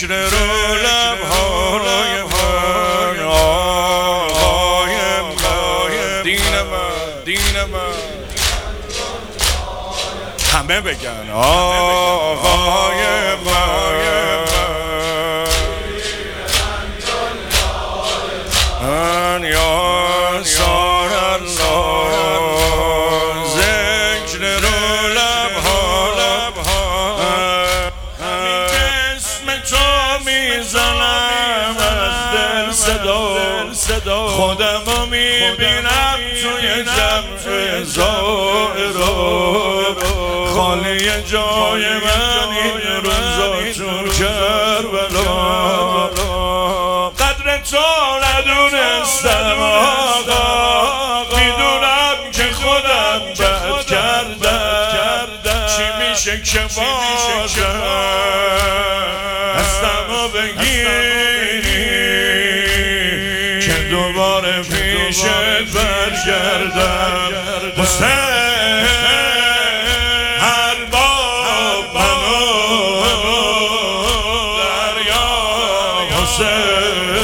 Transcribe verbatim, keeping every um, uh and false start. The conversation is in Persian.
ذکر رو لبهای من آقای من دین من دین من همه بگن آقای من من یا سار الله ذکر رو لبها لبها همین اسم تو میزنم از دل صدا خودمو میبینم توی جمع زائران خالی جای من این روزا چون کربلا قدر تو ندونستم آقا میدونم که خودم بد کردم چی میشه که بازم دستمو بگیری که دوباره پیشت برگردم حسین هر باب منو دریا حسین